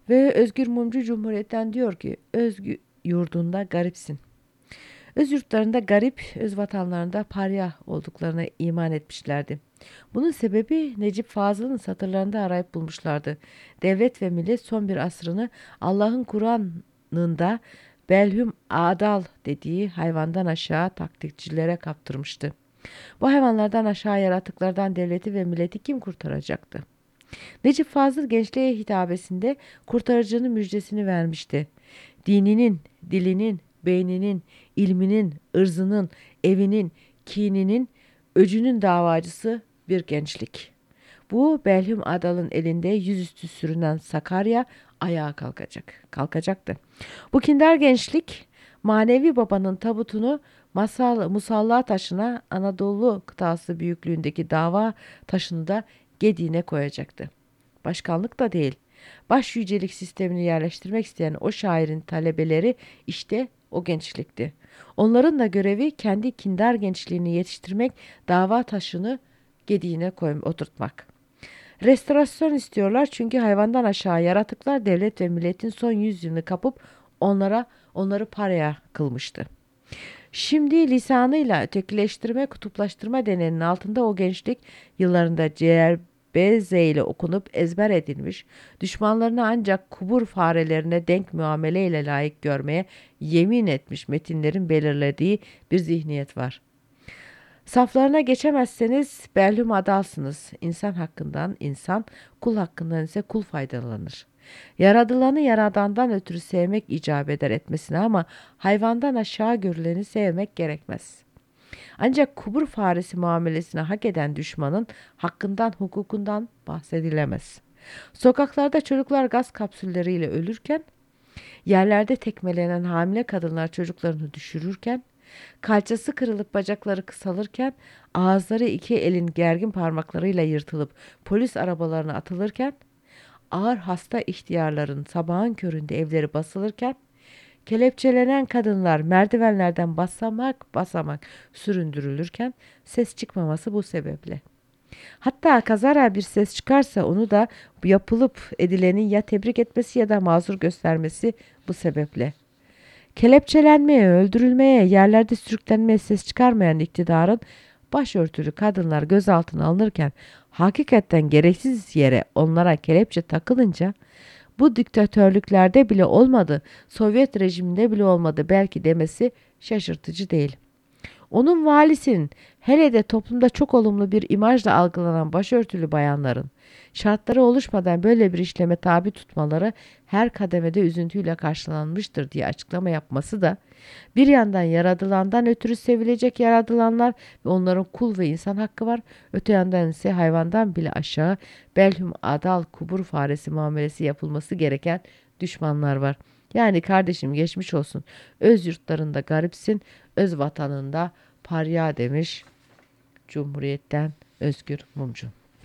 Ve Özgür Mumcu Cumhuriyet'ten diyor ki özgür yurdunda garipsin. Öz yurtlarında garip, öz vatanlarında parya olduklarına iman etmişlerdi. Bunun sebebi Necip Fazıl'ın satırlarında arayıp bulmuşlardı. Devlet ve millet son bir asrını Allah'ın Kur'an'ında belhum adal dediği hayvandan aşağı taktikçilere kaptırmıştı. Bu hayvanlardan aşağı yaratıklardan devleti ve milleti kim kurtaracaktı? Necip Fazıl gençliğe hitabesinde kurtarıcının müjdesini vermişti. Dininin, dilinin, beyninin, ilminin, ırzının, evinin, kininin, öcünün davacısı bir gençlik. Bu Belhum Adal'ın elinde yüzüstü sürünen Sakarya ayağa kalkacaktı. Bu kindar gençlik manevi babanın tabutunu musalla taşına Anadolu kıtası büyüklüğündeki dava taşını da gediğine koyacaktı. Başkanlık da değil. Baş yücelik sistemini yerleştirmek isteyen o şairin talebeleri işte o gençlikti. Onların da görevi kendi kindar gençliğini yetiştirmek, dava taşını gediğine oturtmak. Restorasyon istiyorlar çünkü hayvandan aşağı yaratıklar devlet ve milletin son yüzyılını kapıp onları paraya kılmıştı. Şimdi lisanıyla ötekileştirme, kutuplaştırma denenin altında o gençlik yıllarında cerbeze ile okunup ezber edilmiş, düşmanlarını ancak kubur farelerine denk muameleyle layık görmeye yemin etmiş metinlerin belirlediği bir zihniyet var. Saflarına geçemezseniz belhum adalsınız. İnsan hakkından insan, kul hakkından ise kul faydalanır. Yaradılanı yaradandan ötürü sevmek icap eder etmesine ama hayvandan aşağı görüleni sevmek gerekmez. Ancak kubur faresi muamelesine hak eden düşmanın hakkından hukukundan bahsedilemez. Sokaklarda çocuklar gaz kapsülleriyle ölürken, yerlerde tekmelenen hamile kadınlar çocuklarını düşürürken, kalçası kırılıp bacakları kısalırken, ağızları iki elin gergin parmaklarıyla yırtılıp polis arabalarına atılırken, ağır hasta ihtiyarların sabahın köründe evleri basılırken, kelepçelenen kadınlar merdivenlerden basamak basamak süründürülürken ses çıkmaması bu sebeple. Hatta kazara bir ses çıkarsa onu da yapılıp edilenin ya tebrik etmesi ya da mazur göstermesi bu sebeple. Kelepçelenmeye, öldürülmeye, yerlerde sürüklenmeye ses çıkarmayan iktidarın başörtülü kadınlar gözaltına alınırken hakikaten gereksiz yere onlara kelepçe takılınca bu diktatörlüklerde bile olmadı, Sovyet rejiminde bile olmadı belki demesi şaşırtıcı değil. Onun valisinin hele de toplumda çok olumlu bir imajla algılanan başörtülü bayanların şartları oluşmadan böyle bir işleme tabi tutmaları her kademede üzüntüyle karşılanmıştır diye açıklama yapması da bir yandan yaradılandan ötürü sevilecek yaradılanlar ve onların kul ve insan hakkı var. Öte yandan ise hayvandan bile aşağı belhum adal kubur faresi muamelesi yapılması gereken düşmanlar var. Yani kardeşim geçmiş olsun. Öz yurtlarında garipsin, öz vatanında parya demiş Cumhuriyet'ten Özgür Mumcu.